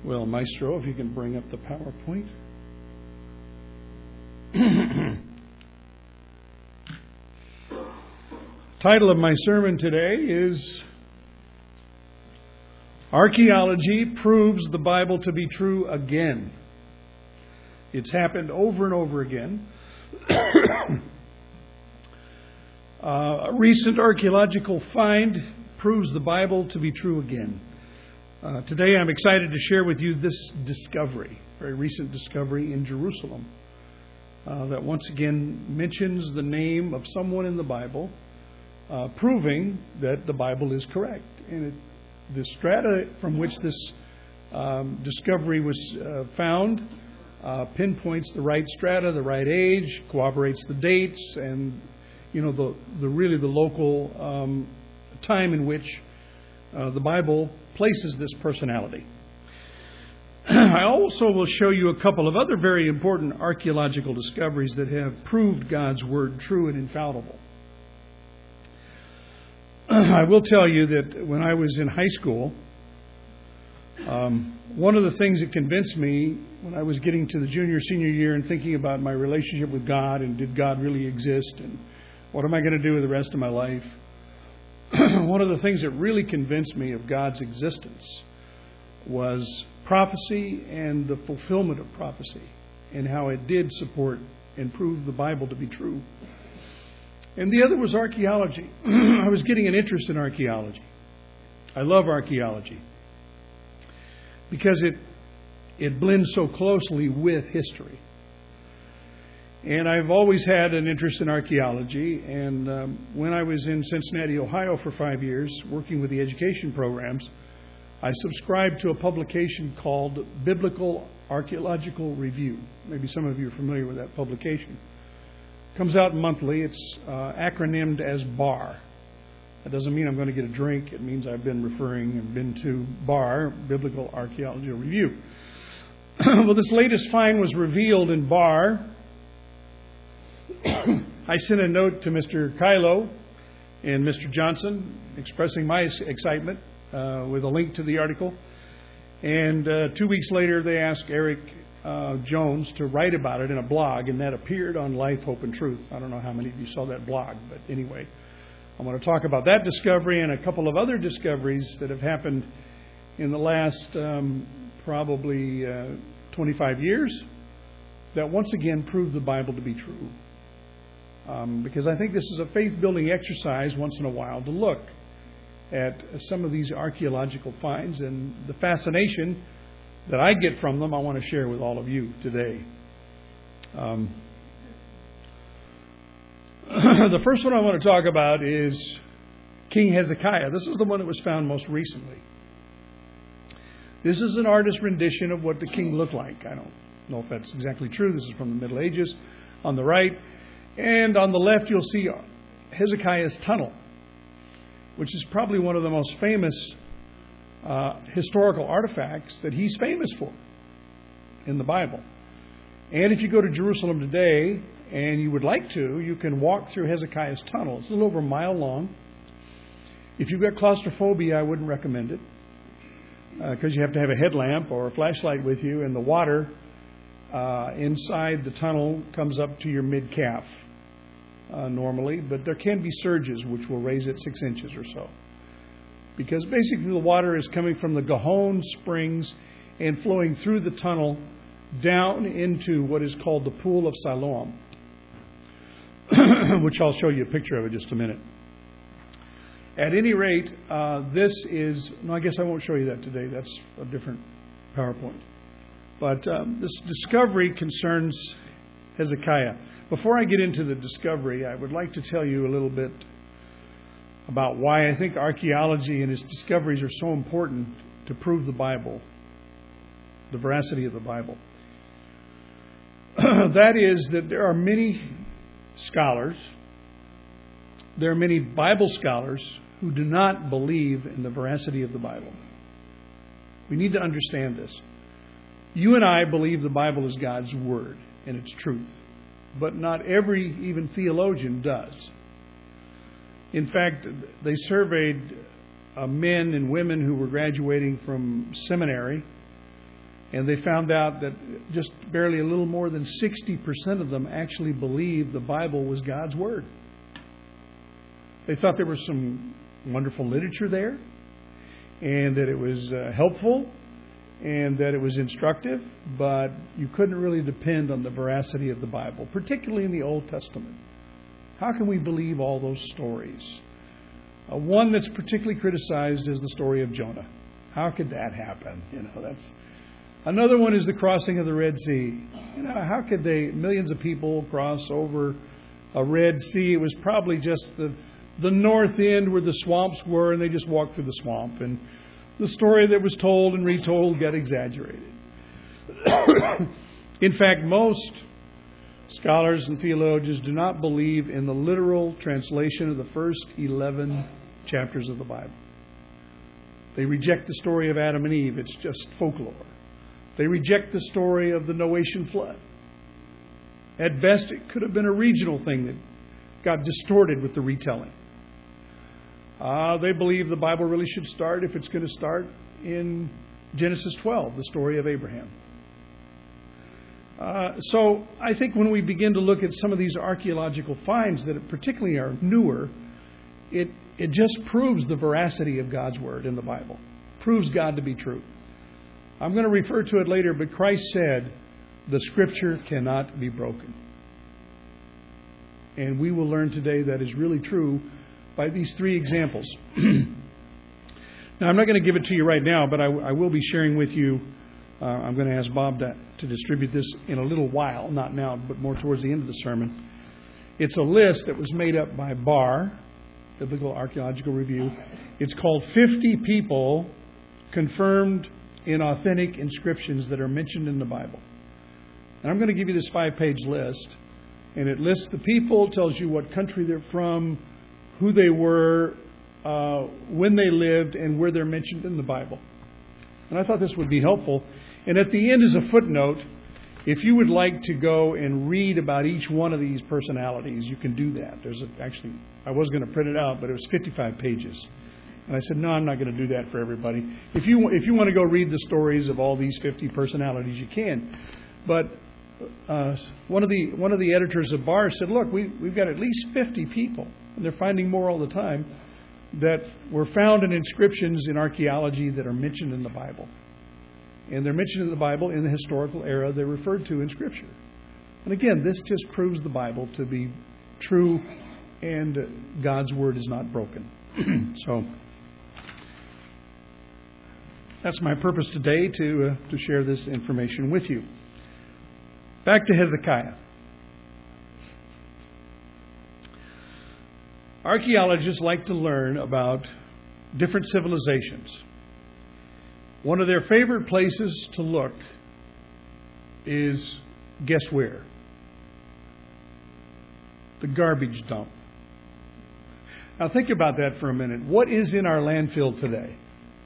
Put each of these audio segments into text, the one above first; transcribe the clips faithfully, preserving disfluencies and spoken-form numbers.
Well, Maestro, if you can bring up the PowerPoint. Title of my sermon today is Archaeology Proves the Bible to be True Again. It's happened over and over again. uh, a recent archaeological find proves the Bible to be true again. Uh, today I'm excited to share with you this discovery, very recent discovery in Jerusalem, uh, that once again mentions the name of someone in the Bible, uh, proving that the Bible is correct. And it, the strata from which this um, discovery was uh, found uh, pinpoints the right strata, the right age, corroborates the dates, and you know the, the really the local um, time in which uh, the Bible places this personality. I also will show you a couple of other very important archaeological discoveries that have proved God's Word true and infallible. I will tell you that when I was in high school, um, one of the things that convinced me when I was getting to the junior, senior year and thinking about my relationship with God and did God really exist and what am I going to do with the rest of my life, one of the things that really convinced me of God's existence was prophecy and the fulfillment of prophecy and how it did support and prove the Bible to be true. And the other was archaeology. I was getting an interest in archaeology. I love archaeology because it it blends so closely with history. And I've always had an interest in archaeology. And um, when I was in Cincinnati, Ohio for five years, working with the education programs, I subscribed to a publication called Biblical Archaeological Review. Maybe some of you are familiar with that publication. It comes out monthly. It's uh, acronymed as B A R. That doesn't mean I'm going to get a drink. It means I've been referring and been to B A R, Biblical Archaeological Review. Well, this latest find was revealed in B A R. I sent a note to Mister Kylo and Mister Johnson expressing my excitement uh, with a link to the article. And uh, two weeks later, they asked Eric uh, Jones to write about it in a blog, and that appeared on Life, Hope, and Truth. I don't know how many of you saw that blog, but anyway, I want to talk about that discovery and a couple of other discoveries that have happened in the last um, probably uh, twenty-five years that once again prove the Bible to be true. Um, because I think this is a faith-building exercise once in a while to look at some of these archaeological finds, and the fascination that I get from them I want to share with all of you today. Um, the first one I want to talk about is King Hezekiah. This is the one that was found most recently. This is an artist's rendition of what the king looked like. I don't know if that's exactly true. This is from the Middle Ages. On the right, and on the left, you'll see Hezekiah's tunnel, which is probably one of the most famous uh, historical artifacts that he's famous for in the Bible. And if you go to Jerusalem today, and you would like to, you can walk through Hezekiah's tunnel. It's a little over a mile long. If you've got claustrophobia, I wouldn't recommend it, because uh, you have to have a headlamp or a flashlight with you, and the water uh, inside the tunnel comes up to your mid-calf. Uh, normally, but there can be surges which will raise it six inches or so. Because basically the water is coming from the Gihon Springs and flowing through the tunnel down into what is called the Pool of Siloam, which I'll show you a picture of in just a minute. At any rate, uh, this is... No, I guess I won't show you that today. That's a different PowerPoint. But um, this discovery concerns Hezekiah. Before I get into the discovery, I would like to tell you a little bit about why I think archaeology and its discoveries are so important to prove the Bible, the veracity of the Bible. That is that there are many scholars, there are many Bible scholars who do not believe in the veracity of the Bible. We need to understand this. You and I believe the Bible is God's Word and its truth. But not every, even theologian, does. In fact, they surveyed uh, men and women who were graduating from seminary And they found out that just barely a little more than sixty percent of them actually believed the Bible was God's Word. They thought there was some wonderful literature there, and that it was uh, helpful, and that it was instructive, but you couldn't really depend on the veracity of the Bible, particularly in the Old Testament. How can we believe all those stories? Uh, one that's particularly criticized is the story of Jonah. How could that happen? You know, that's another one is the crossing of the Red Sea. You know, how could they, millions of people cross over a Red Sea? It was probably just the the north end where the swamps were, and they just walked through the swamp. And the story that was told and retold got exaggerated. In fact, most scholars and theologians do not believe in the literal translation of the first eleven chapters of the Bible. They reject the story of Adam and Eve. It's just folklore. They reject the story of the Noachian flood. At best, it could have been a regional thing that got distorted with the retelling. Uh, they believe the Bible really should start, if it's going to start, in Genesis twelve, the story of Abraham. Uh, so I think when we begin to look at some of these archaeological finds that particularly are newer, it, it just proves the veracity of God's Word in the Bible. Proves God to be true. I'm going to refer to it later, but Christ said, the Scripture cannot be broken. And we will learn today that is really true by these three examples. Now, I'm not going to give it to you right now, but I, I will be sharing with you. Uh, I'm going to ask Bob to, to distribute this in a little while, not now, but more towards the end of the sermon. It's a list that was made up by B A R, Biblical Archaeological Review. It's called fifty people confirmed in authentic inscriptions that are mentioned in the Bible. And I'm going to give you this five-page list. And it lists the people, tells you what country they're from, who they were, uh, when they lived, and where they're mentioned in the Bible. And I thought this would be helpful. And at the end is a footnote. If you would like to go and read about each one of these personalities, you can do that. There's a, actually, I was going to print it out, but it was fifty-five pages. And I said, no, I'm not going to do that for everybody. If you if you want to go read the stories of all these fifty personalities, you can. But uh, one of the one of the editors of B A R said, look, we, we've got at least fifty people, and they're finding more all the time, that were found in inscriptions in archaeology that are mentioned in the Bible. And they're mentioned in the Bible in the historical era they're referred to in Scripture. And again, this just proves the Bible to be true, and God's Word is not broken. So that's my purpose today, to uh, to share this information with you. Back to Hezekiah. Archaeologists like to learn about different civilizations. One of their favorite places to look is, guess where? The garbage dump. Now think about that for a minute. What is in our landfill today?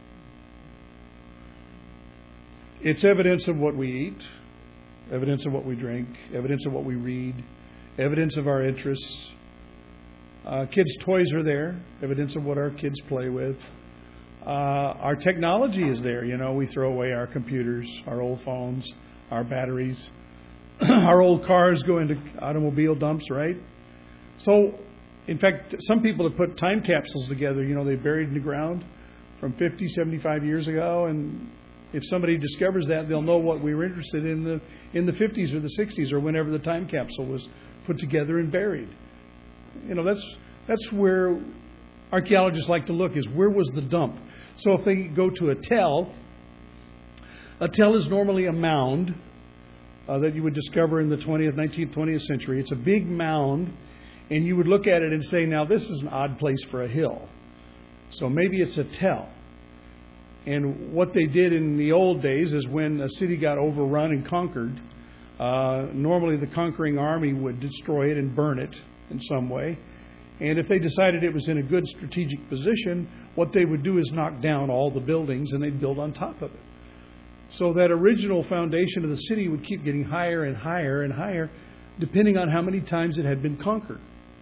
It's evidence of what we eat, evidence of what we drink, evidence of what we read, evidence of our interests. Uh, kids' toys are there, evidence of what our kids play with. Uh, our technology is there. You know, we throw away our computers, our old phones, our batteries. Our old cars go into automobile dumps, right? So, in fact, some people have put time capsules together. You know, they buried in the ground from fifty, seventy-five years ago. And if somebody discovers that, they'll know what we were interested in the in the fifties or the sixties or whenever the time capsule was put together and buried. You know, that's that's where archaeologists like to look, is where was the dump? So if they go to a tell, a tell is normally a mound uh, that you would discover in the twentieth, nineteenth, twentieth century. It's a big mound, and you would look at it and say, now this is an odd place for a hill. So maybe it's a tell. And what they did in the old days is when a city got overrun and conquered, uh, normally the conquering army would destroy it and burn it in some way. And if they decided it was in a good strategic position, what they would do is knock down all the buildings and they'd build on top of it. So that original foundation of the city would keep getting higher and higher and higher, depending on how many times it had been conquered.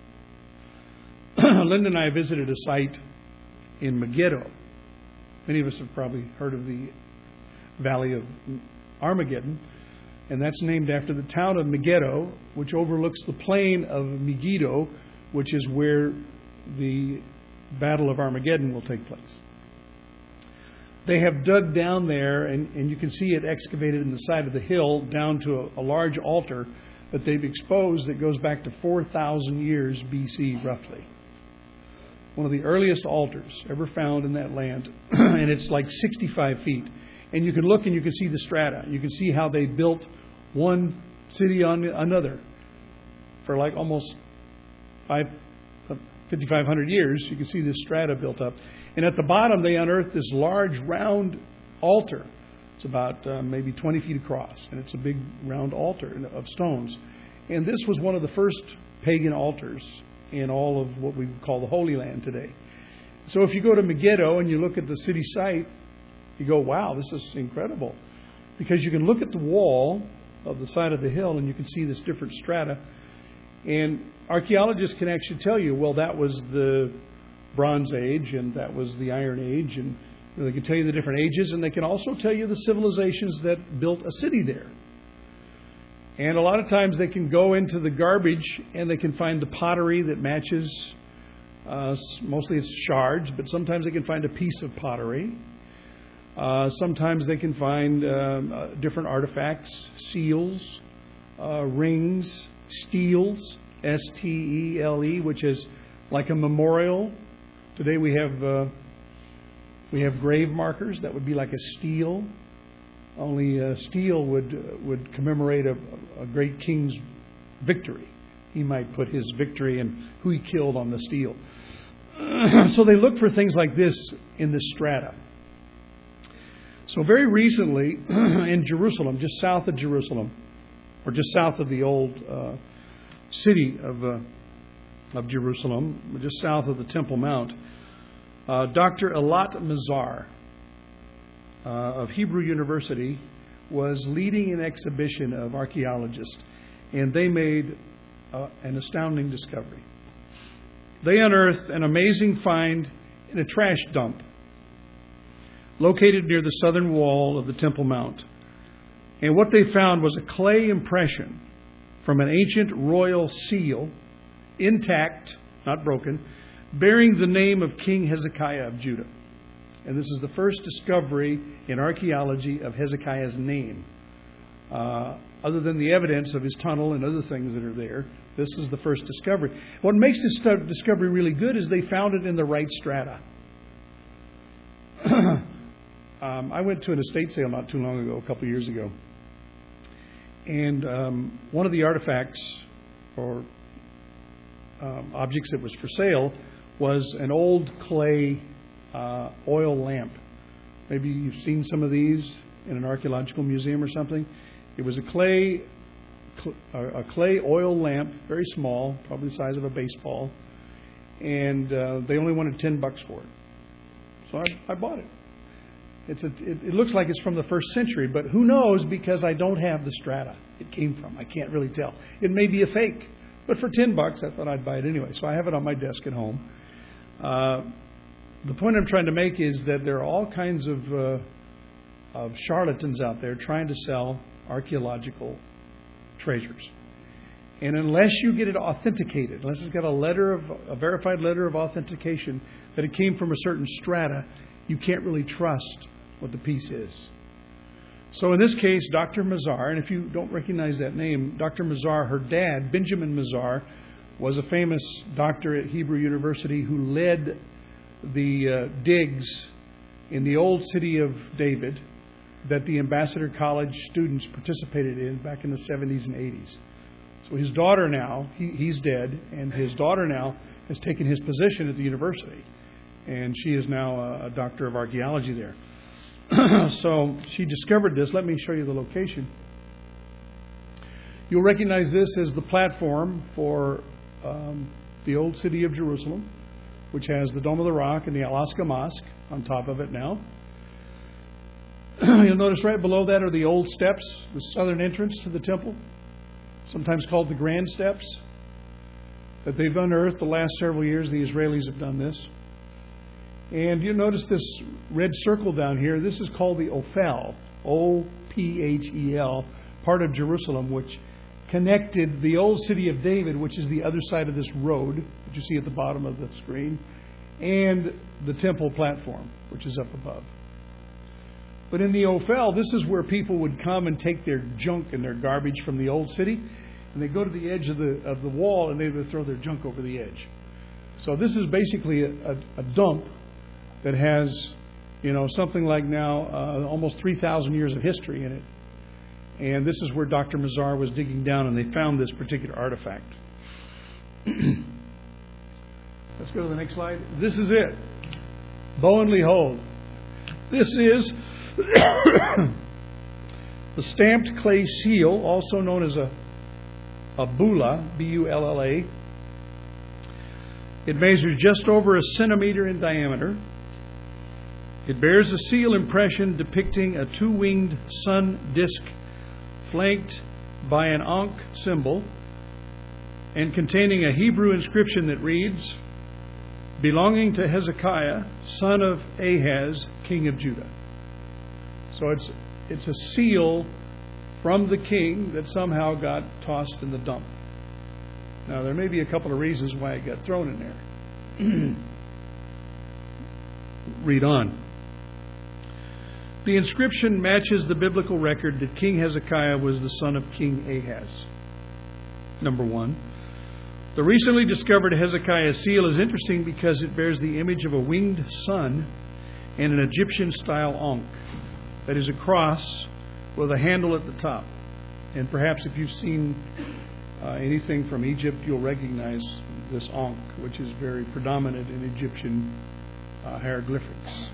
Linda and I visited a site in Megiddo. Many of us have probably heard of the Valley of Armageddon, and that's named after the town of Megiddo, which overlooks the plain of Megiddo, which is where the Battle of Armageddon will take place. They have dug down there, and, and you can see it excavated in the side of the hill down to a, a large altar that they've exposed that goes back to four thousand years B C, roughly. One of the earliest altars ever found in that land, and it's like sixty-five feet. And you can look and you can see the strata. You can see how they built one city on another for like almost fifty-five hundred years. You can see this strata built up. And at the bottom, they unearthed this large round altar. It's about uh, maybe twenty feet across, and it's a big round altar of stones. And this was one of the first pagan altars in all of what we call the Holy Land today. So if you go to Megiddo and you look at the city site, you go, wow, this is incredible. Because you can look at the wall of the side of the hill and you can see this different strata. And archaeologists can actually tell you, well, that was the Bronze Age and that was the Iron Age. And you know, they can tell you the different ages, and they can also tell you the civilizations that built a city there. And a lot of times they can go into the garbage and they can find the pottery that matches. Uh, mostly it's shards, but sometimes they can find a piece of pottery. Uh, sometimes they can find um, uh, different artifacts, seals, uh, rings, steels, S T E L E, which is like a memorial. Today we have uh, we have grave markers. That would be like a stele. Only uh, stele would uh, would commemorate a, a great king's victory. He might put his victory and who he killed on the stele. So they look for things like this in the strata. So very recently in Jerusalem, just south of Jerusalem, or just south of the old uh, city of uh, of Jerusalem, just south of the Temple Mount, uh, Doctor Eilat Mazar uh, of Hebrew University was leading an exhibition of archaeologists, and they made uh, an astounding discovery. They unearthed an amazing find in a trash dump located near the southern wall of the Temple Mount. And what they found was a clay impression from an ancient royal seal, intact, not broken, bearing the name of King Hezekiah of Judah. And this is the first discovery in archaeology of Hezekiah's name. Uh, other than the evidence of his tunnel and other things that are there, this is the first discovery. What makes this discovery really good is they found it in the right strata. um, I went to an estate sale not too long ago, a couple of years ago. And um, one of the artifacts or um, objects that was for sale was an old clay uh, oil lamp. Maybe you've seen some of these in an archaeological museum or something. It was a clay a clay oil lamp, very small, probably the size of a baseball, and uh, they only wanted ten bucks for it. So I, I bought it. It's a, it, it looks like it's from the first century, but who knows, because I don't have the strata it came from. I can't really tell. It may be a fake, but for ten bucks, I thought I'd buy it anyway. So I have it on my desk at home. Uh, the point I'm trying to make is that there are all kinds of, uh, of charlatans out there trying to sell archaeological treasures. And unless you get it authenticated, unless it's got a letter of a verified letter of authentication that it came from a certain strata, you can't really trust what the piece is. So in this case, Doctor Mazar, and if you don't recognize that name, Doctor Mazar, her dad, Benjamin Mazar, was a famous doctor at Hebrew University who led the uh, digs in the old city of David that the Ambassador College students participated in back in the seventies and eighties. So his daughter now, he, he's dead, and his daughter now has taken his position at the university. And she is now a, a doctor of archaeology there. So she discovered this. Let me show you the location. You'll recognize this as the platform for um, the old city of Jerusalem, which has the Dome of the Rock and the Al-Aqsa Mosque on top of it now. You'll notice right below that are the old steps, the southern entrance to the temple, sometimes called the Grand Steps, that they've unearthed the last several years. The Israelis have done this. And you'll notice this red circle down here. This is called the Ophel, O P H E L, part of Jerusalem, which connected the old city of David, which is the other side of this road that you see at the bottom of the screen, and the temple platform, which is up above. But in the Ophel, this is where people would come and take their junk and their garbage from the old city, and they go to the edge of the of the wall and they would throw their junk over the edge. So this is basically a, a, a dump that has, you know, something like now uh, almost three thousand years of history in it. And this is where Doctor Mazar was digging down, and they found this particular artifact. Let's go to the next slide. This is it. Bow and Hold. This is the stamped clay seal, also known as a, a bulla, B U L L A. It measures just over a centimeter in diameter. It bears a seal impression depicting a two-winged sun disk flanked by an Ankh symbol and containing a Hebrew inscription that reads, belonging to Hezekiah, son of Ahaz, king of Judah. So it's it's a seal from the king that somehow got tossed in the dump. Now, there may be a couple of reasons why it got thrown in there. Read on. The inscription matches the biblical record that King Hezekiah was the son of King Ahaz. Number one. The recently discovered Hezekiah seal is interesting because it bears the image of a winged sun and an Egyptian-style ankh. That is a cross with a handle at the top. And perhaps if you've seen uh, anything from Egypt, you'll recognize this ankh, which is very predominant in Egyptian uh, hieroglyphics.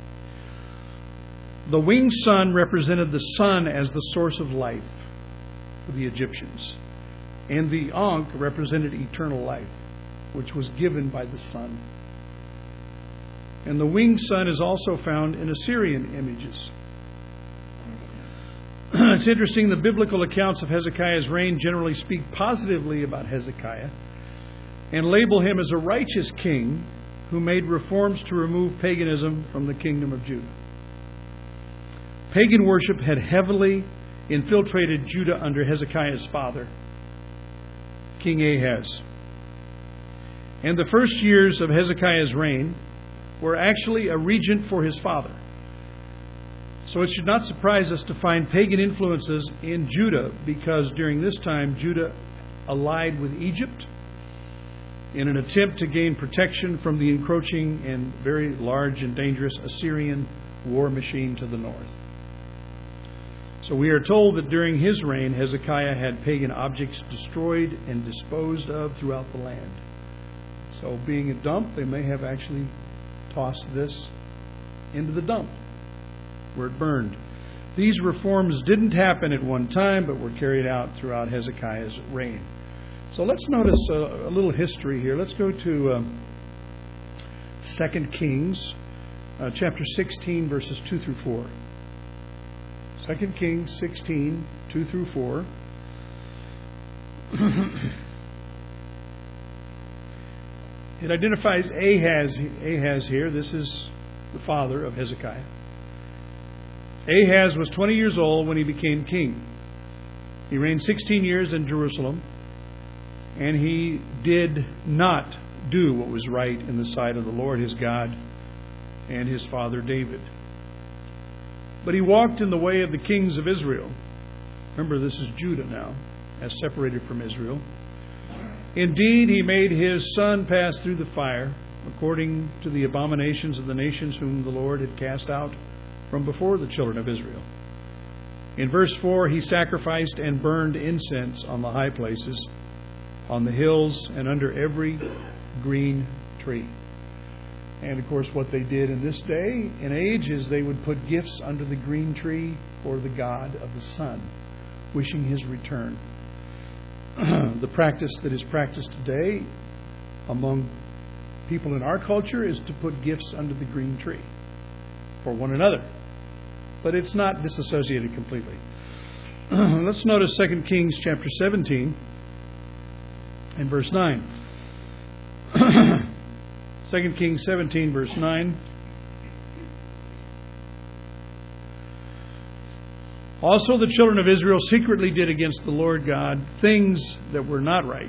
The winged sun represented the sun as the source of life for the Egyptians. And the Ankh represented eternal life, which was given by the sun. And the winged sun is also found in Assyrian images. It's interesting, the biblical accounts of Hezekiah's reign generally speak positively about Hezekiah and label him as a righteous king who made reforms to remove paganism from the kingdom of Judah. Pagan worship had heavily infiltrated Judah under Hezekiah's father, King Ahaz. And the first years of Hezekiah's reign were actually a regent for his father. So it should not surprise us to find pagan influences in Judah, because during this time Judah allied with Egypt in an attempt to gain protection from the encroaching and very large and dangerous Assyrian war machine to the north. So we are told that during his reign, Hezekiah had pagan objects destroyed and disposed of throughout the land. So being a dump, they may have actually tossed this into the dump where it burned. These reforms didn't happen at one time, but were carried out throughout Hezekiah's reign. So let's notice a, a little history here. Let's go to um, Second Kings, uh, chapter sixteen, verses two through four. Second Kings sixteen, two through four. It identifies Ahaz, Ahaz here. This is the father of Hezekiah. Ahaz was twenty years old when he became king. He reigned sixteen years in Jerusalem, and he did not do what was right in the sight of the Lord his God and his father David. But he walked in the way of the kings of Israel. Remember, this is Judah now, as separated from Israel. Indeed, he made his son pass through the fire, according to the abominations of the nations whom the Lord had cast out from before the children of Israel. In verse four, he sacrificed and burned incense on the high places, on the hills, and under every green tree. And, of course, what they did in this day and age is they would put gifts under the green tree for the god of the sun, wishing his return. The practice that is practiced today among people in our culture is to put gifts under the green tree for one another. But it's not disassociated completely. Let's notice Second Kings chapter seventeen and verse nine. Second Kings seventeen, verse nine. Also the children of Israel secretly did against the Lord God things that were not right.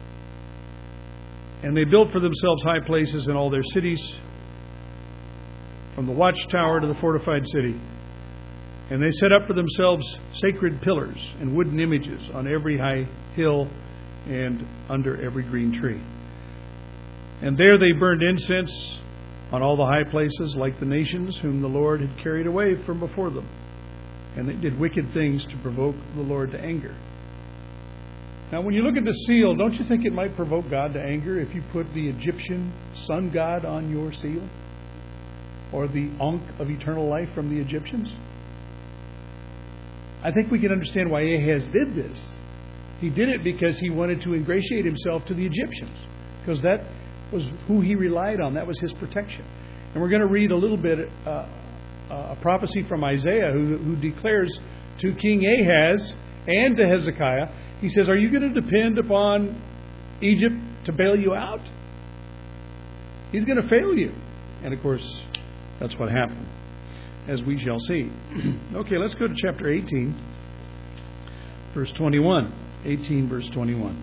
And they built for themselves high places in all their cities, from the watchtower to the fortified city. And they set up for themselves sacred pillars and wooden images on every high hill and under every green tree. And there they burned incense on all the high places, like the nations whom the Lord had carried away from before them. And they did wicked things to provoke the Lord to anger. Now, when you look at the seal, don't you think it might provoke God to anger if you put the Egyptian sun god on your seal? Or the Ankh of eternal life from the Egyptians? I think we can understand why Ahaz did this. He did it because he wanted to ingratiate himself to the Egyptians, because that was who he relied on. That was his protection. And we're going to read a little bit uh, a prophecy from Isaiah who, who declares to King Ahaz and to Hezekiah, he says, are you going to depend upon Egypt to bail you out? He's going to fail you. And of course, that's what happened, as we shall see. Okay, let's go to chapter eighteen, verse twenty-one. eighteen, verse twenty-one.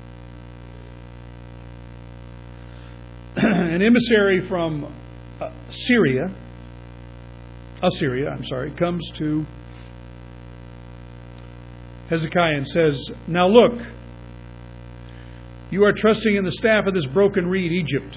An emissary from uh, Syria, Assyria, I'm sorry, comes to Hezekiah and says, now look, you are trusting in the staff of this broken reed, Egypt,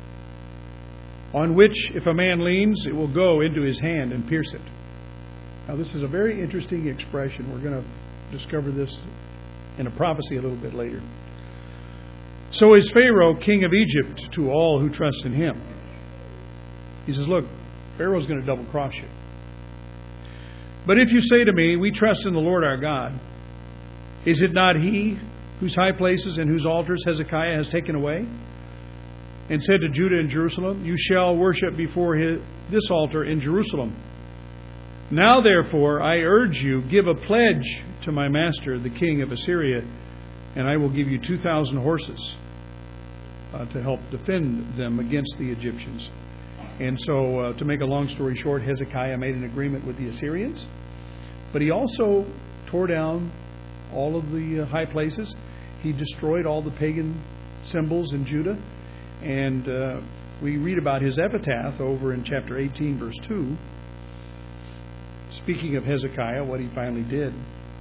on which, if a man leans, it will go into his hand and pierce it. Now, this is a very interesting expression. We're going to discover this in a prophecy a little bit later. So is Pharaoh, king of Egypt, to all who trust in him. He says, look, Pharaoh's going to double cross you. But if you say to me, we trust in the Lord our God, is it not he whose high places and whose altars Hezekiah has taken away? And said to Judah and Jerusalem, you shall worship before his, this altar in Jerusalem. Now therefore, I urge you, give a pledge to my master, the king of Assyria, and I will give you two thousand horses uh, to help defend them against the Egyptians. And so, uh, to make a long story short, Hezekiah made an agreement with the Assyrians, but he also tore down all of the uh, high places. He destroyed all the pagan symbols in Judah. And uh, we read about his epitaph over in chapter eighteen, verse two. Speaking of Hezekiah, what he finally did.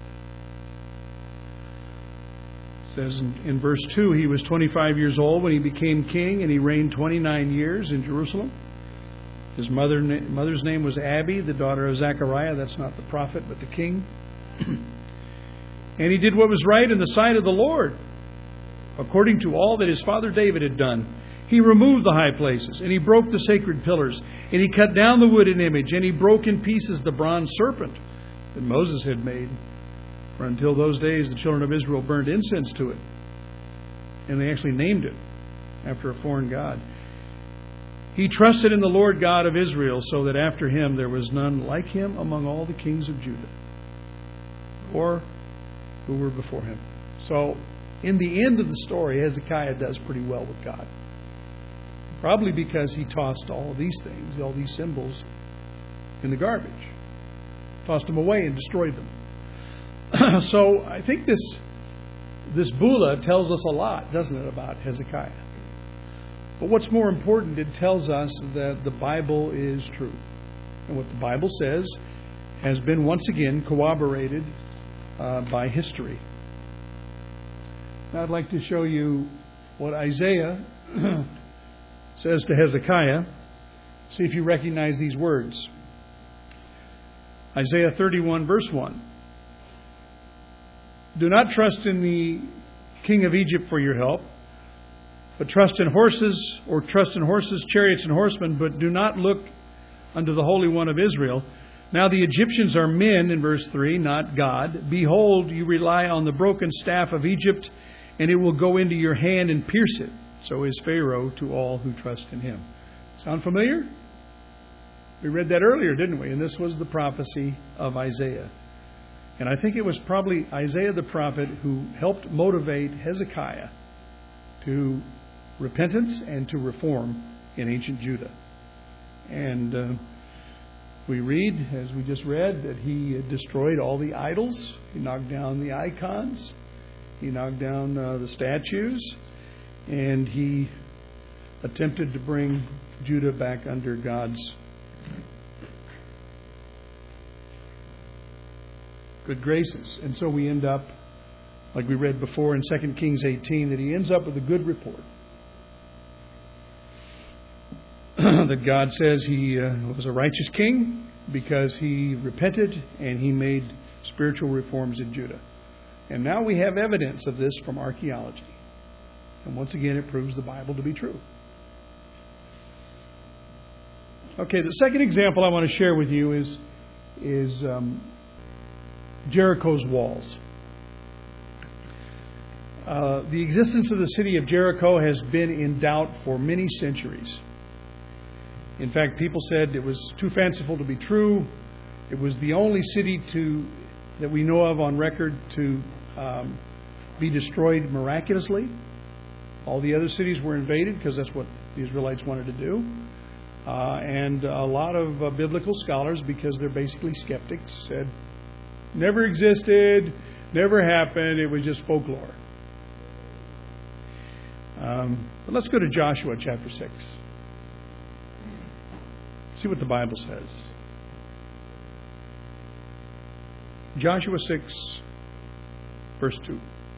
It says in, in verse two, he was twenty-five years old when he became king, and he reigned twenty-nine years in Jerusalem. His mother, mother's name was Abi, the daughter of Zechariah. That's not the prophet, but the king. And he did what was right in the sight of the Lord, according to all that his father David had done. He removed the high places, and he broke the sacred pillars, and he cut down the wooden image, and he broke in pieces the bronze serpent that Moses had made. For until those days, the children of Israel burned incense to it, and they actually named it after a foreign god. He trusted in the Lord God of Israel, so that after him there was none like him among all the kings of Judah, or who were before him. So, in the end of the story, Hezekiah does pretty well with God. Probably because he tossed all of these things, all these symbols, in the garbage. Tossed them away and destroyed them. So I think this this Bula tells us a lot, doesn't it, about Hezekiah? But what's more important, it tells us that the Bible is true. And what the Bible says has been once again corroborated uh, by history. Now I'd like to show you what Isaiah says to Hezekiah. See if you recognize these words. Isaiah thirty-one, verse one. Do not trust in the king of Egypt for your help, but trust in horses, or trust in horses, chariots, and horsemen, but do not look unto the Holy One of Israel. Now the Egyptians are men, in verse three, not God. Behold, you rely on the broken staff of Egypt, and it will go into your hand and pierce it. So is Pharaoh to all who trust in him. Sound familiar? We read that earlier, didn't we? And this was the prophecy of Isaiah. And I think it was probably Isaiah the prophet who helped motivate Hezekiah to repentance and to reform in ancient Judah. And uh, We read, as we just read, that he destroyed all the idols. He knocked down the icons. He knocked down uh, the statues. And he attempted to bring Judah back under God's good graces. And so we end up, like we read before in Second Kings eighteen, that he ends up with a good report. That God says he uh, was a righteous king because he repented and he made spiritual reforms in Judah. And now we have evidence of this from archaeology. And once again, it proves the Bible to be true. Okay, the second example I want to share with you is, is um, Jericho's walls. Uh, the existence of the city of Jericho has been in doubt for many centuries. In fact, people said it was too fanciful to be true. It was the only city to that we know of on record to um, be destroyed miraculously. All the other cities were invaded because that's what the Israelites wanted to do. Uh, and a lot of uh, biblical scholars, because they're basically skeptics, said, never existed, never happened, it was just folklore. Um, but let's go to Joshua chapter six. See what the Bible says. Joshua six, verse two.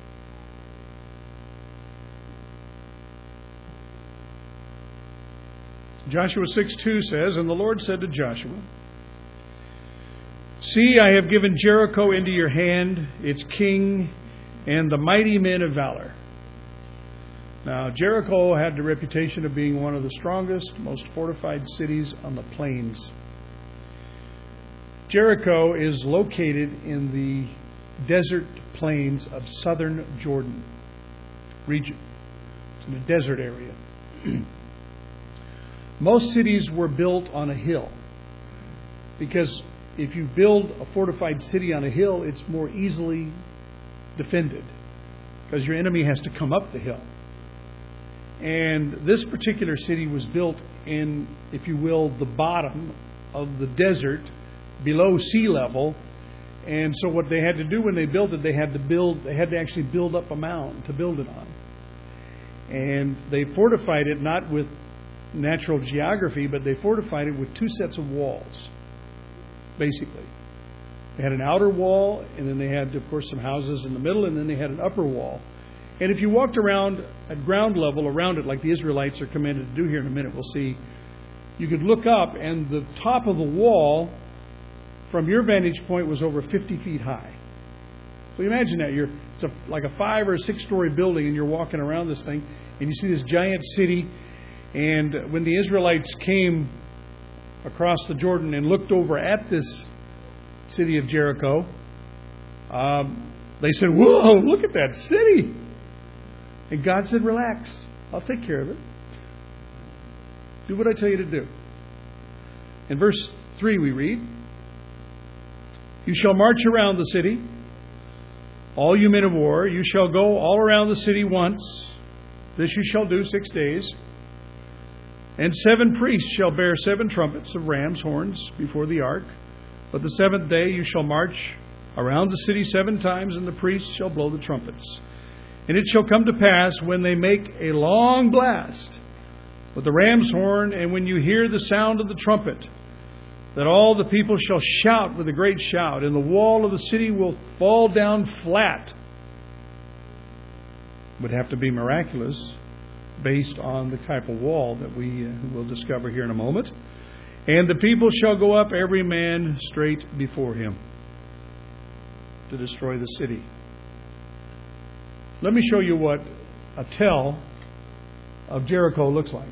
Joshua six two says, And the Lord said to Joshua, See, I have given Jericho into your hand, its king, and the mighty men of valor. Now, Jericho had the reputation of being one of the strongest, most fortified cities on the plains. Jericho is located in the desert plains of southern Jordan region. It's in a desert area. Most cities were built on a hill because if you build a fortified city on a hill, it's more easily defended because your enemy has to come up the hill. And this particular city was built in, if you will, the bottom of the desert below sea level. And so what they had to do when they built it, they had to build, they had to actually build up a mound to build it on. And they fortified it not with natural geography, but they fortified it with two sets of walls, basically. They had an outer wall, and then they had, of course, some houses in the middle, and then they had an upper wall. And if you walked around at ground level around it, like the Israelites are commanded to do here in a minute, we'll see, you could look up, and the top of the wall, from your vantage point, was over fifty feet high. So imagine that. You're, it's a, like a five or six story building, and you're walking around this thing, and you see this giant city. And when the Israelites came across the Jordan and looked over at this city of Jericho, um, they said, Whoa, look at that city. And God said, Relax, I'll take care of it. Do what I tell you to do. In verse three we read, You shall march around the city, all you men of war. You shall go all around the city once. This you shall do six days. And seven priests shall bear seven trumpets of ram's horns before the ark. But the seventh day you shall march around the city seven times, and the priests shall blow the trumpets. And it shall come to pass, when they make a long blast with the ram's horn, and when you hear the sound of the trumpet, that all the people shall shout with a great shout, and the wall of the city will fall down flat. Would have to be miraculous, based on the type of wall that we uh, will discover here in a moment. And the people shall go up, every man straight before him, to destroy the city. Let me show you what a tell of Jericho looks like.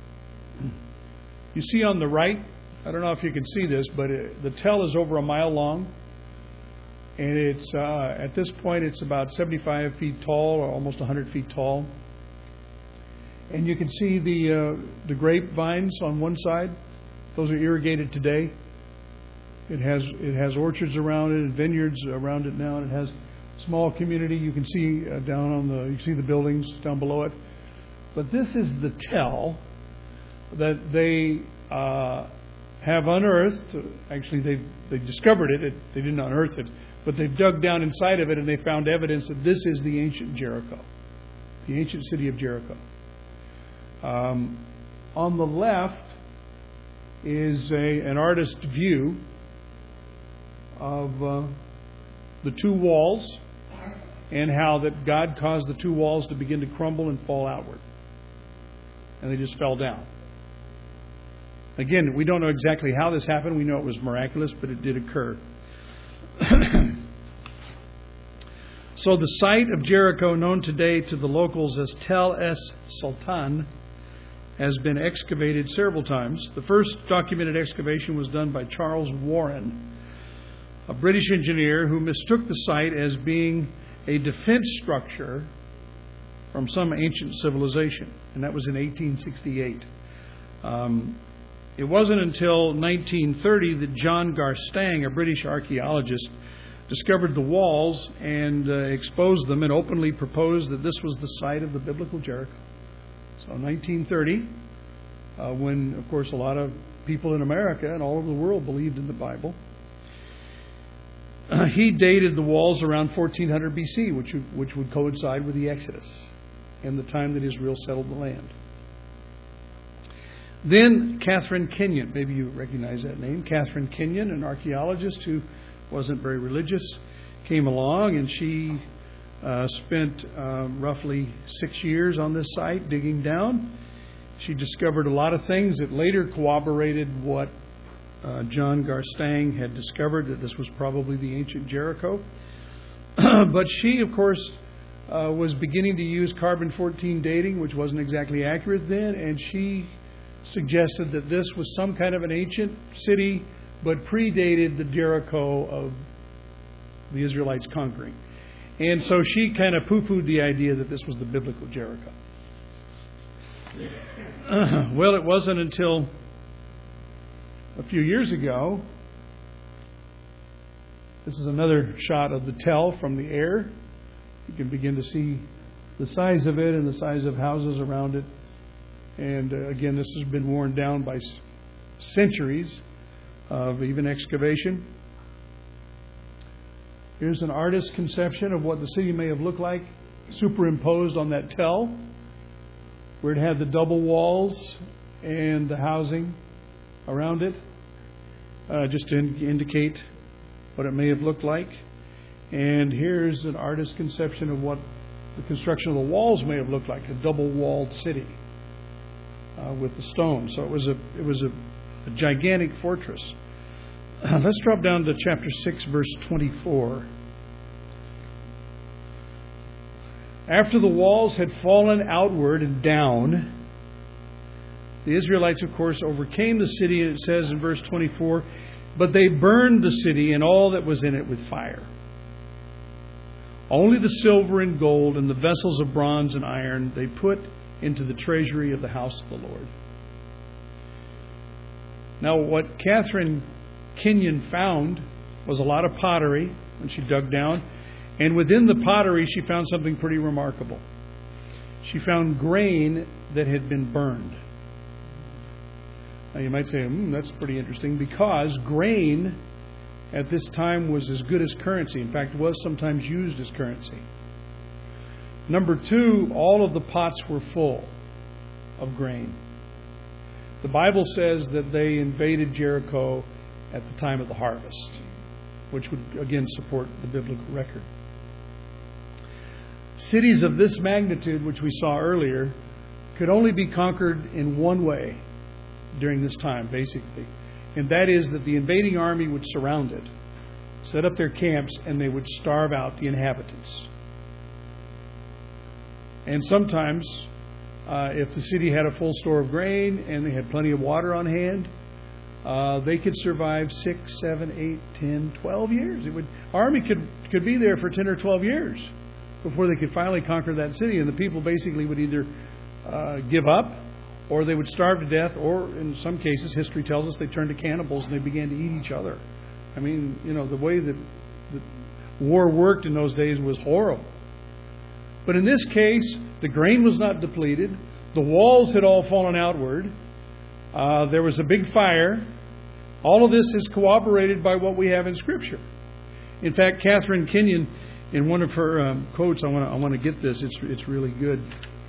You see on the right, I don't know if you can see this, but it, the tell is over a mile long. And it's uh, at this point, it's about seventy-five feet tall, or almost one hundred feet tall. And you can see the uh, the grapevines on one side. Those are irrigated today. It has it has orchards around it and vineyards around it now, and it has a small community. You can see uh, down on the you see the buildings down below it. But this is the tell that they uh, have unearthed, actually they they discovered it, it, they didn't unearth it, but they dug down inside of it and they found evidence that this is the ancient Jericho, the ancient city of Jericho. Um, on the left is a, an artist's view of uh, the two walls and how that God caused the two walls to begin to crumble and fall outward. And they just fell down. Again, we don't know exactly how this happened. We know it was miraculous, but it did occur. So the site of Jericho, known today to the locals as Tel Es Sultan, has been excavated several times. The first documented excavation was done by Charles Warren, a British engineer who mistook the site as being a defense structure from some ancient civilization, and that was in eighteen sixty-eight. Um, it wasn't until nineteen thirty that John Garstang, a British archaeologist, discovered the walls and uh, exposed them and openly proposed that this was the site of the biblical Jericho. So nineteen thirty, uh, when, of course, a lot of people in America and all over the world believed in the Bible, uh, he dated the walls around fourteen hundred B C, which, which would coincide with the Exodus and the time that Israel settled the land. Then Catherine Kenyon, maybe you recognize that name, Catherine Kenyon, an archaeologist who wasn't very religious, came along, and she uh, spent uh, roughly six years on this site digging down. She discovered a lot of things that later corroborated what uh, John Garstang had discovered, that this was probably the ancient Jericho. But she, of course, uh, was beginning to use carbon fourteen dating, which wasn't exactly accurate then, and she suggested that this was some kind of an ancient city, but predated the Jericho of the Israelites conquering. And so she kind of poo-pooed the idea that this was the biblical Jericho. Uh, well, it wasn't until a few years ago. This is another shot of the Tel from the air. You can begin to see the size of it and the size of houses around it. And uh, again, this has been worn down by s- centuries of even excavation. Here's an artist's conception of what the city may have looked like, superimposed on that Tel, where it had the double walls and the housing around it, uh, just to in- indicate what it may have looked like. And here's an artist's conception of what the construction of the walls may have looked like, a double-walled city uh, with the stone. So it was a it was a, a gigantic fortress. Uh, let's drop down to chapter six, verse twenty-four. After the walls had fallen outward and down, the Israelites, of course, overcame the city, and it says in verse twenty-four, but they burned the city and all that was in it with fire. Only the silver and gold and the vessels of bronze and iron they put into the treasury of the house of the Lord. Now, what Catherine Kenyon found was a lot of pottery when she dug down. And within the pottery, she found something pretty remarkable. She found grain that had been burned. Now, you might say, hmm, that's pretty interesting, because grain at this time was as good as currency. In fact, was sometimes used as currency. Number two, all of the pots were full of grain. The Bible says that they invaded Jericho at the time of the harvest, which would again support the biblical record. Cities of this magnitude, which we saw earlier, could only be conquered in one way during this time, basically. And that is that the invading army would surround it, set up their camps, and they would starve out the inhabitants. And sometimes, uh, if the city had a full store of grain and they had plenty of water on hand, uh, they could survive six, seven, eight, ten, twelve years. It would army could could be there for ten or twelve years before they could finally conquer that city. And the people basically would either uh, give up, or they would starve to death, or in some cases, history tells us they turned to cannibals and they began to eat each other. I mean, you know, the way that, that war worked in those days was horrible. But in this case, the grain was not depleted. The walls had all fallen outward. Uh, there was a big fire. All of this is corroborated by what we have in Scripture. In fact, Catherine Kenyon, in one of her um, quotes, I want to I want to get this. It's it's really good.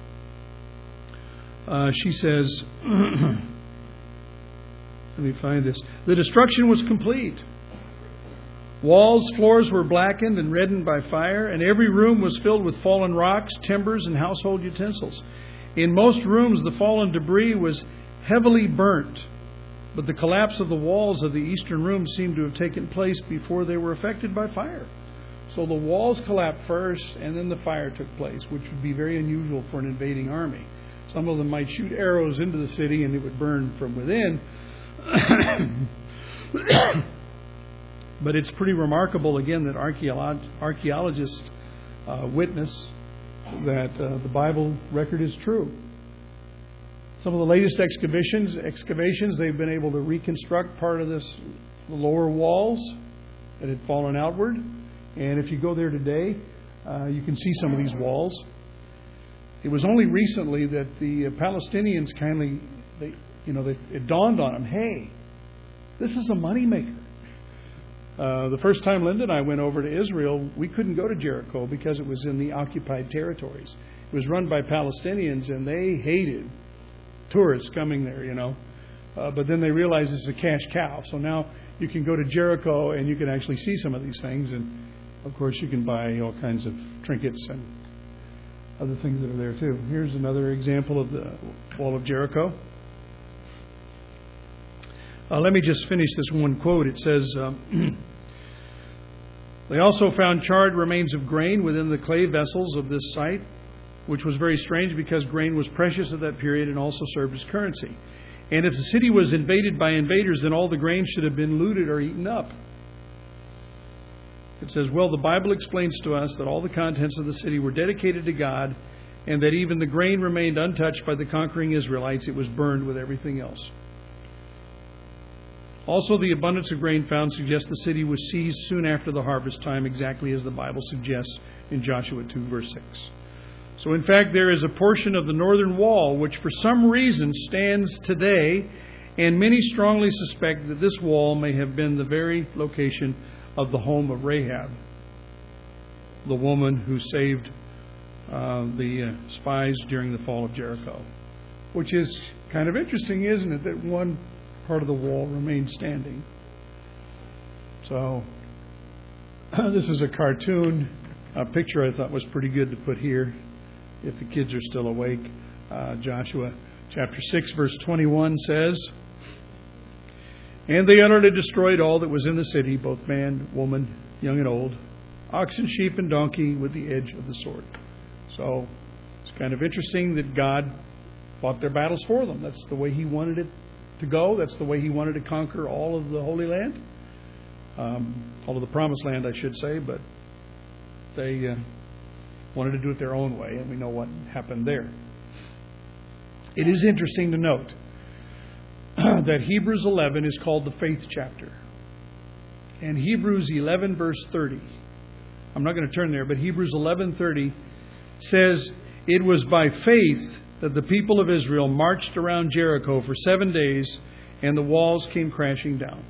Uh, she says, let me find this. The destruction was complete. Walls, floors were blackened and reddened by fire, and every room was filled with fallen rocks, timbers, and household utensils. In most rooms, the fallen debris was heavily burnt, but the collapse of the walls of the eastern room seemed to have taken place before they were affected by fire. So the walls collapsed first, and then the fire took place, which would be very unusual for an invading army. Some of them might shoot arrows into the city, and it would burn from within. But it's pretty remarkable, again, that archeolog- archaeologists uh, witness that uh, the Bible record is true. Some of the latest excavations, excavations, they've been able to reconstruct part of this lower walls that had fallen outward. And if you go there today, uh, you can see some of these walls. It was only recently that the Palestinians kindly, they, you know, they, it dawned on them, hey, this is a moneymaker. Uh, the first time Linda and I went over to Israel, we couldn't go to Jericho because it was in the occupied territories. It was run by Palestinians, and they hated tourists coming there, you know. Uh, but then they realized it's a cash cow. So now you can go to Jericho and you can actually see some of these things. And, of course, you can buy all kinds of trinkets and other things that are there, too. Here's another example of the wall of Jericho. Uh, let me just finish this one quote. It says, um, they also found charred remains of grain within the clay vessels of this site, which was very strange because grain was precious at that period and also served as currency. And if the city was invaded by invaders, then all the grain should have been looted or eaten up. It says, well, the Bible explains to us that all the contents of the city were dedicated to God, and that even the grain remained untouched by the conquering Israelites. It was burned with everything else. Also, the abundance of grain found suggests the city was seized soon after the harvest time, exactly as the Bible suggests in Joshua two, verse six. So, in fact, there is a portion of the northern wall which for some reason stands today, and many strongly suspect that this wall may have been the very location of the home of Rahab, the woman who saved uh, the uh, spies during the fall of Jericho. Which is kind of interesting, isn't it, that one part of the wall remained standing. So, this is a cartoon, a picture I thought was pretty good to put here, if the kids are still awake. Uh, Joshua chapter six, verse twenty-one says, and they utterly destroyed all that was in the city, both man, woman, young and old, oxen, sheep, and donkey, with the edge of the sword. So, it's kind of interesting that God fought their battles for them. That's the way He wanted it to go. That's the way He wanted to conquer all of the Holy Land. Um, all of the Promised Land, I should say, but they uh, wanted to do it their own way, and we know what happened there. It is interesting to note that Hebrews eleven is called the faith chapter. And Hebrews eleven, verse thirty, I'm not going to turn there, but Hebrews eleven thirty says, it was by faith that the people of Israel marched around Jericho for seven days, and the walls came crashing down.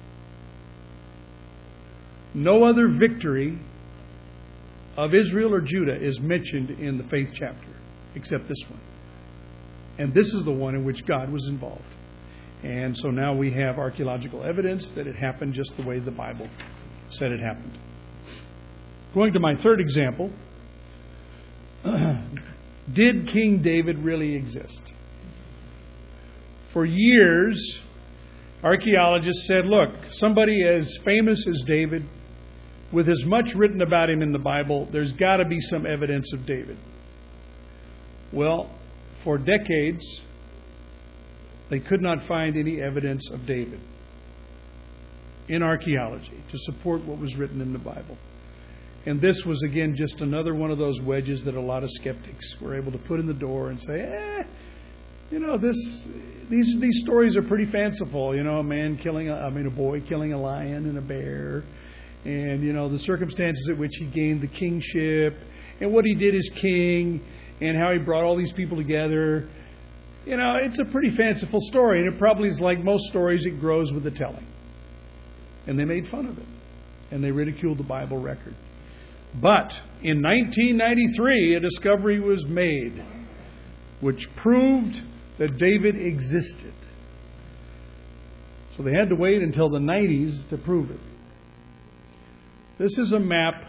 No other victory of Israel or Judah is mentioned in the faith chapter, except this one. And this is the one in which God was involved. And so now we have archaeological evidence that it happened just the way the Bible said it happened. Going to my third example, did King David really exist? For years, archaeologists said, look, somebody as famous as David, with as much written about him in the Bible, there's got to be some evidence of David. Well, for decades, they could not find any evidence of David in archaeology to support what was written in the Bible. And this was, again, just another one of those wedges that a lot of skeptics were able to put in the door and say, eh, you know, this, these these stories are pretty fanciful. You know, a man killing, a, I mean, a boy killing a lion and a bear, and, you know, the circumstances at which he gained the kingship, and what he did as king, and how he brought all these people together. You know, it's a pretty fanciful story, and it probably is like most stories, it grows with the telling. and they made fun of it, and they ridiculed the Bible record. But in nineteen ninety-three, a discovery was made which proved that David existed. So they had to wait until the nineties to prove it. This is a map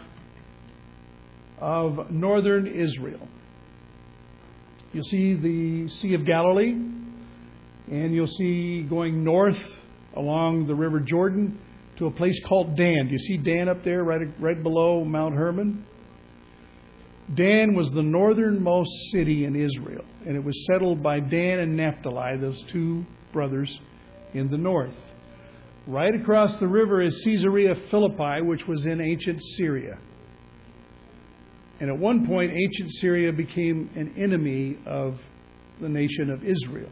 of northern Israel. You'll see the Sea of Galilee, and you'll see going north along the River Jordan to a place called Dan. Do you see Dan up there, right, right below Mount Hermon? Dan was the northernmost city in Israel, and it was settled by Dan and Naphtali, those two brothers in the north. Right across the river is Caesarea Philippi, which was in ancient Syria. And at one point, ancient Syria became an enemy of the nation of Israel.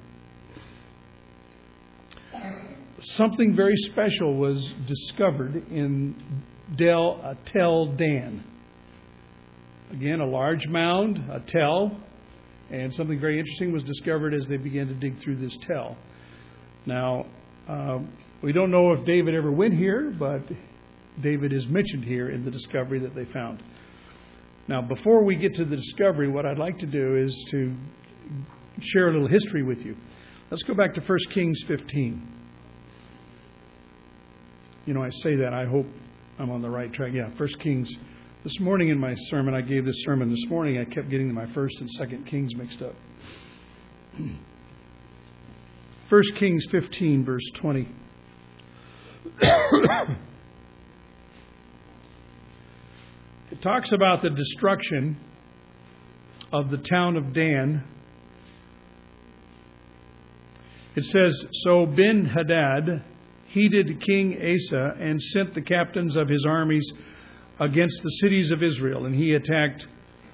Something very special was discovered in Del Tel Dan. Again, a large mound, a tell, and something very interesting was discovered as they began to dig through this tell. Now, uh, we don't know if David ever went here, but David is mentioned here in the discovery that they found. Now, before we get to the discovery, what I'd like to do is to share a little history with you. Let's go back to First Kings fifteen. You know, I say that, I hope I'm on the right track. Yeah, First Kings. This morning in my sermon, I gave this sermon this morning, I kept getting my First and Second Kings mixed up. First Kings fifteen, verse twenty. It talks about the destruction of the town of Dan. It says, "So Ben-Hadad heeded King Asa and sent the captains of his armies against the cities of Israel. And he attacked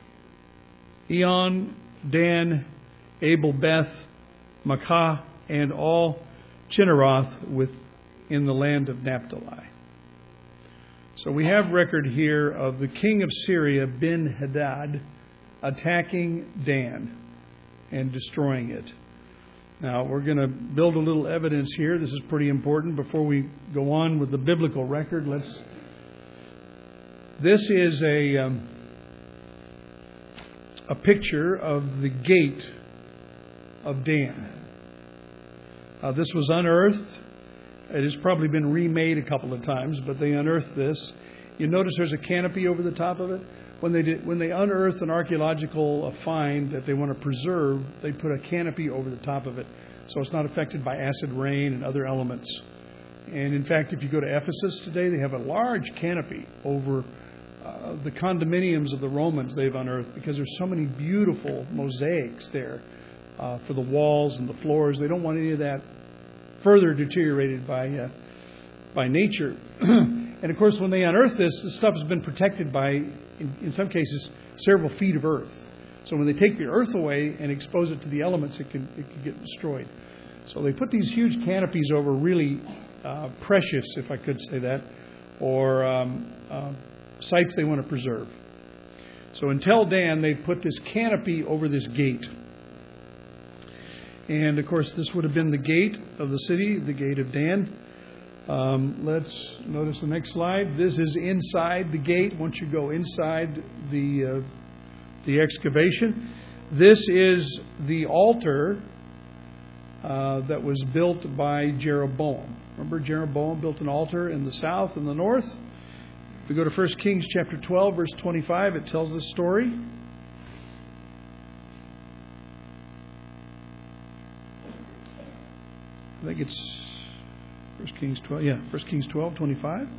Eon, Dan, Abel-Beth, Makkah, and all Chinneroth within the land of Naphtali." So we have record here of the king of Syria, Ben-Hadad, attacking Dan and destroying it. Now, we're going to build a little evidence here. This is pretty important. Before we go on with the biblical record, let's... This is a, um, a picture of the gate of Dan. Uh, this was unearthed. It has probably been remade a couple of times, but they unearthed this. You notice there's a canopy over the top of it. When they did, when they unearth an archaeological find that they want to preserve, they put a canopy over the top of it, so it's not affected by acid rain and other elements. And in fact, if you go to Ephesus today, they have a large canopy over uh, the condominiums of the Romans they've unearthed, because there's so many beautiful mosaics there uh, for the walls and the floors. They don't want any of that further deteriorated by uh, by nature. And of course, when they unearth this, this stuff has been protected by, in, in some cases, several feet of earth. So when they take the earth away and expose it to the elements, it can it can get destroyed. So they put these huge canopies over really uh, precious, if I could say that, or um, uh, sites they want to preserve. So in Tel Dan, they put this canopy over this gate. And, of course, this would have been the gate of the city, the gate of Dan. Um, let's notice the next slide. This is inside the gate. Once you go inside the uh, the excavation, this is the altar uh, that was built by Jeroboam. Remember, Jeroboam built an altar in the south and the north. If we go to First Kings chapter twelve, verse twenty-five, it tells this story. I think it's First Kings twelve. Yeah, First Kings twelve, twenty-five.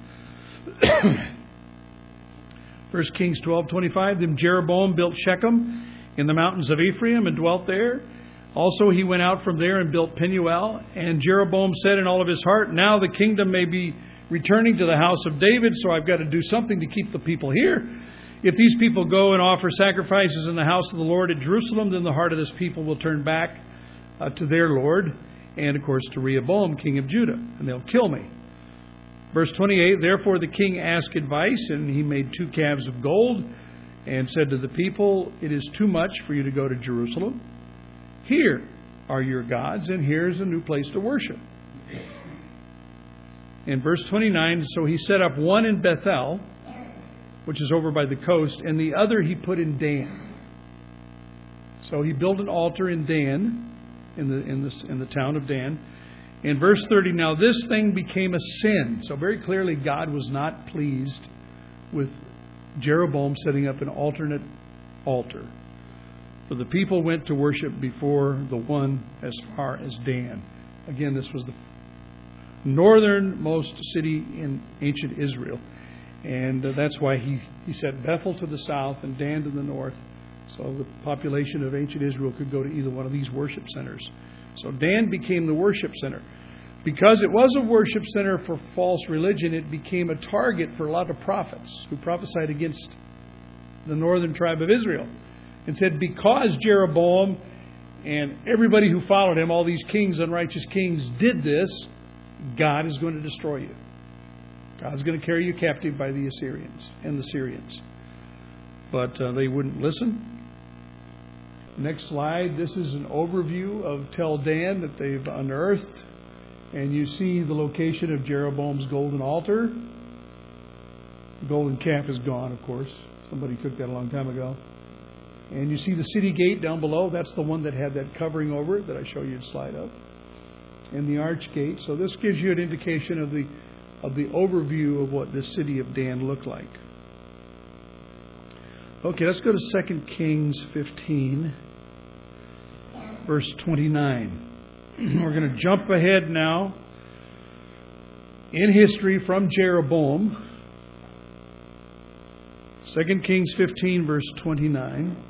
First Kings twelve, twenty-five. Then Jeroboam built Shechem in the mountains of Ephraim and dwelt there. Also he went out from there and built Penuel. And Jeroboam said in all of his heart, "Now the kingdom may be returning to the house of David, so I've got to do something to keep the people here. If these people go and offer sacrifices in the house of the Lord at Jerusalem, then the heart of this people will turn back uh, to their Lord, and, of course, to Rehoboam, king of Judah, and they'll kill me." Verse twenty-eight, "Therefore the king asked advice, and he made two calves of gold, and said to the people, 'It is too much for you to go to Jerusalem. Here are your gods, and here's a new place to worship.' In verse twenty-nine, so he set up one in Bethel, which is over by the coast, and the other he put in Dan. So he built an altar in Dan, in the in the in the town of Dan. In verse thirty, now this thing became a sin. So very clearly God was not pleased with Jeroboam setting up an alternate altar. For the people went to worship before the one as far as Dan. Again, this was the northernmost city in ancient Israel. And uh, that's why he, he set Bethel to the south and Dan to the north. So the population of ancient Israel could go to either one of these worship centers. So Dan became the worship center. Because it was a worship center for false religion, it became a target for a lot of prophets who prophesied against the northern tribe of Israel. And said, because Jeroboam and everybody who followed him, all these kings, unrighteous kings, did this, God is going to destroy you. God's going to carry you captive by the Assyrians and the Syrians. But uh, they wouldn't listen. Next slide. This is an overview of Tel Dan that they've unearthed. And you see the location of Jeroboam's golden altar. The golden calf is gone, of course. Somebody took that a long time ago. And you see the city gate down below. That's the one that had that covering over it that I show you a slide of. And the arch gate. So this gives you an indication of the of the overview of what this city of Dan looked like. Okay, let's go to Second Kings fifteen, verse twenty-nine. We're going to jump ahead now in history from Jeroboam. Second Kings fifteen, verse twenty-nine.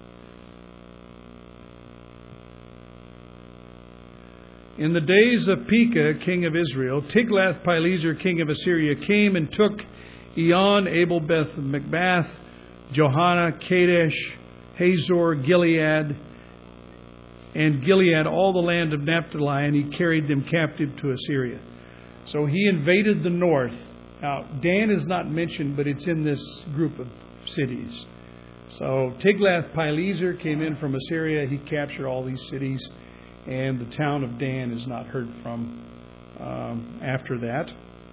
In the days of Pekah, king of Israel, Tiglath-Pileser, king of Assyria, came and took Eon, Abel, Beth, Macbath, Johanna, Kadesh, Hazor, Gilead, and Gilead, all the land of Naphtali, and he carried them captive to Assyria. So he invaded the north. Now, Dan is not mentioned, but it's in this group of cities. So Tiglath-Pileser came in from Assyria. He captured all these cities. And the town of Dan is not heard from um, after that.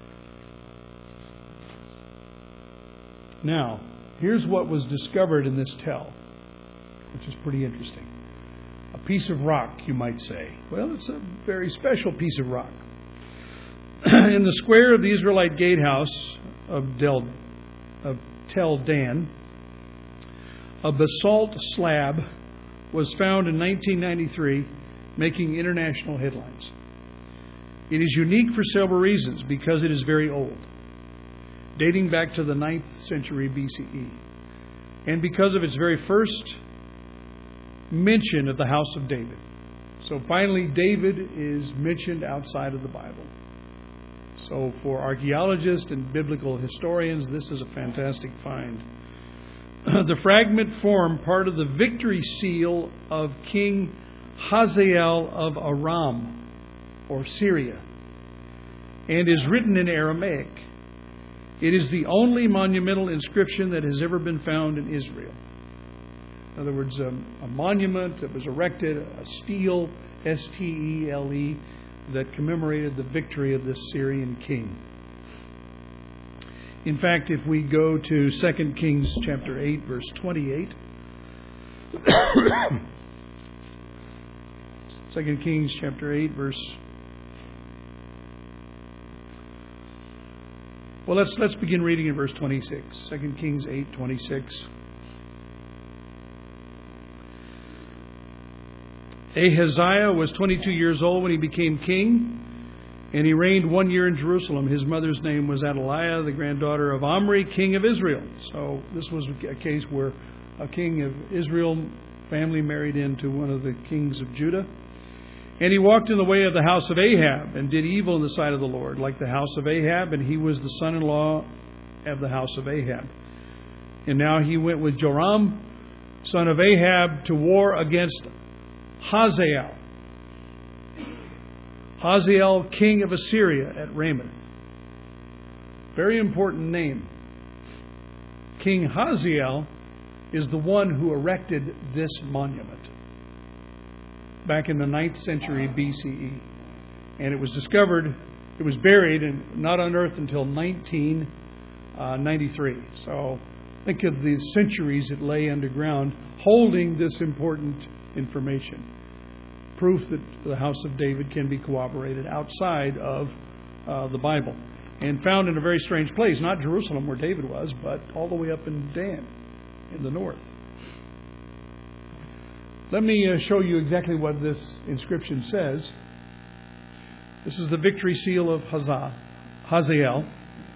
Now, here's what was discovered in this tell, which is pretty interesting. A piece of rock, you might say. Well, it's a very special piece of rock. In the square of the Israelite gatehouse of, Del, of Tel Dan, a basalt slab was found in nineteen ninety-three, making international headlines. It is unique for several reasons, because it is very old, dating back to the ninth century B C E, and because of its very first mention of the house of David. So finally, David is mentioned outside of the Bible. So for archaeologists and biblical historians, this is a fantastic find. The fragment formed part of the victory seal of King Hazael of Aram, or Syria, and is written in Aramaic. It is the only monumental inscription that has ever been found in Israel. In other words, a, a monument that was erected, a stele, S T E L E, that commemorated the victory of this Syrian king. In fact, if we go to Second Kings chapter eight, verse twenty-eight, Second Kings chapter eight, verse. Well, let's let's begin reading in verse twenty-six. Second Kings eight, twenty-six. Ahaziah was twenty-two years old when he became king, and he reigned one year in Jerusalem. His mother's name was Athaliah, the granddaughter of Omri, king of Israel. So this was a case where a king of Israel family married into one of the kings of Judah. And he walked in the way of the house of Ahab and did evil in the sight of the Lord, like the house of Ahab, and he was the son-in-law of the house of Ahab. And now he went with Joram, son of Ahab, to war against Hazael. Hazael, king of Assyria, at Ramoth. Very important name. King Hazael is the one who erected this monument back in the ninth century B C E. And it was discovered it was buried and not unearthed until nineteen ninety-three. So think of the centuries it lay underground holding this important information. Proof that the house of David can be corroborated outside of uh, the Bible. And found in a very strange place, not Jerusalem where David was, but all the way up in Dan, in the north. Let me uh, show you exactly what this inscription says. This is the victory seal of Hazah, Hazael.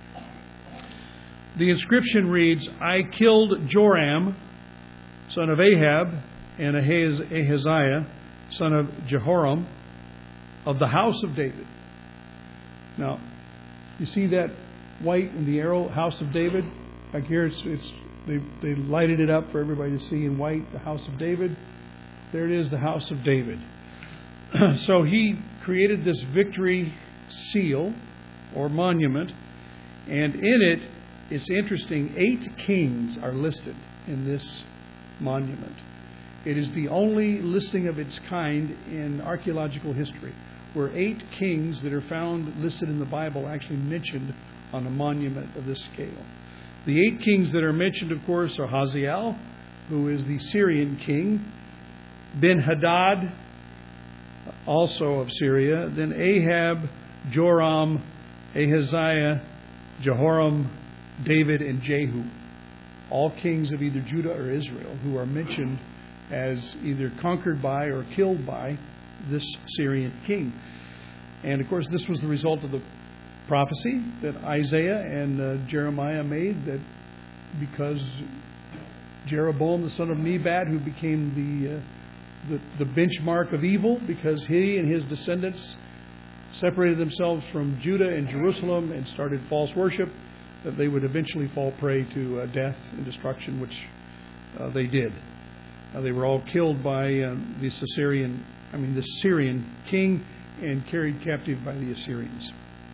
The inscription reads, I killed Joram, son of Ahab, and Ahaz- Ahaziah, son of Jehoram, of the house of David. Now, you see that white in the arrow, house of David? Back here, it's, it's they, they lighted it up for everybody to see in white, the house of David. There it is, the house of David. So he created this victory seal or monument, and in it, it's interesting, eight kings are listed in this monument. It is the only listing of its kind in archaeological history, where eight kings that are found listed in the Bible actually mentioned on a monument of this scale. The eight kings that are mentioned, of course, are Hazael, who is the Syrian king, Ben-Hadad, also of Syria, then Ahab, Joram, Ahaziah, Jehoram, David, and Jehu, all kings of either Judah or Israel, who are mentioned as either conquered by or killed by this Syrian king. And of course, this was the result of the prophecy that Isaiah and uh, Jeremiah made, that because Jeroboam, the son of Nebat, who became the, uh, the the benchmark of evil, because he and his descendants separated themselves from Judah and Jerusalem and started false worship, that they would eventually fall prey to uh, death and destruction, which uh, they did. Uh, they were all killed by uh, the Assyrian, I mean the Syrian king, and carried captive by the Assyrians.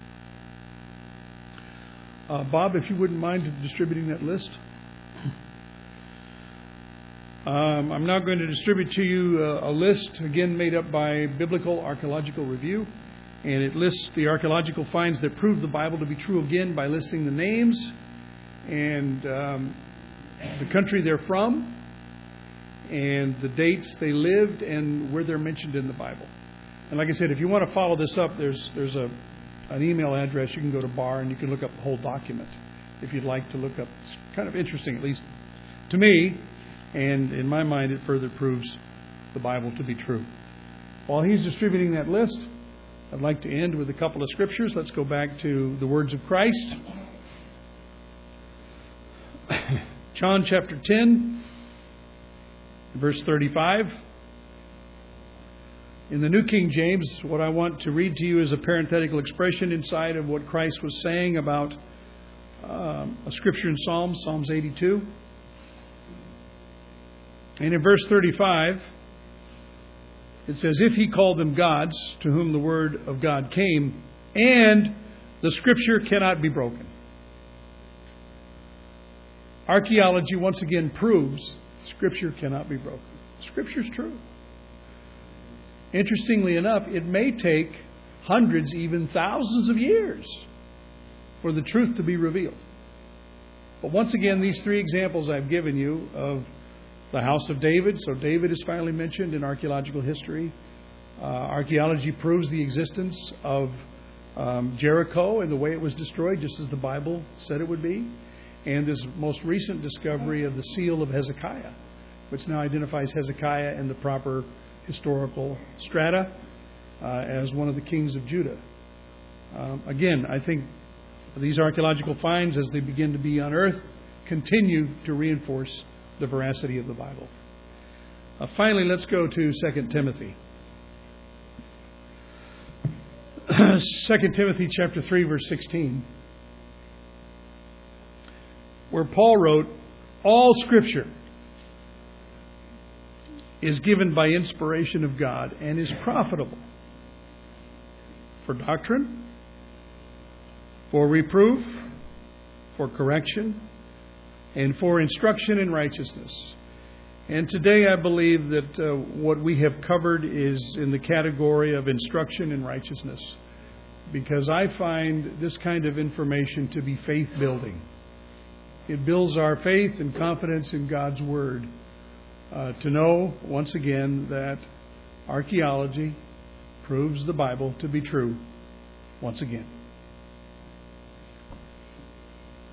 Uh, Bob, if you wouldn't mind distributing that list. Um, I'm now going to distribute to you uh, a list, again made up by Biblical Archaeological Review. And it lists the archaeological finds that prove the Bible to be true again by listing the names and um, the country they're from and the dates they lived and where they're mentioned in the Bible. And like I said, if you want to follow this up, there's there's a an email address. You can go to Bar and you can look up the whole document if you'd like to look up. It's kind of interesting, at least to me, and in my mind it further proves the Bible to be true. While he's distributing that list, I'd like to end with a couple of scriptures. Let's go back to the words of Christ. John chapter ten, verse thirty-five. In the New King James, what I want to read to you is a parenthetical expression inside of what Christ was saying about um, a scripture in Psalms, Psalms eighty-two. And in verse thirty-five, it says, if he called them gods, to whom the word of God came, and the scripture cannot be broken. Archaeology once again proves scripture cannot be broken. Scripture's true. Interestingly enough, it may take hundreds, even thousands of years for the truth to be revealed. But once again, these three examples I've given you of the house of David. So David is finally mentioned in archaeological history. Uh, archaeology proves the existence of um, Jericho and the way it was destroyed, just as the Bible said it would be. And this most recent discovery of the seal of Hezekiah, which now identifies Hezekiah in the proper historical strata uh, as one of the kings of Judah. Um, again, I think these archaeological finds, as they begin to be unearthed, continue to reinforce the veracity of the Bible. Uh, finally, let's go to Second Timothy. Second Timothy chapter three, verse sixteen, where Paul wrote, all Scripture is given by inspiration of God and is profitable for doctrine, for reproof, for correction, and for instruction in righteousness. And today I believe that uh, what we have covered is in the category of instruction in righteousness. because I find this kind of information to be faith building. It builds our faith and confidence in God's Word uh, to know, once again, that archaeology proves the Bible to be true once again.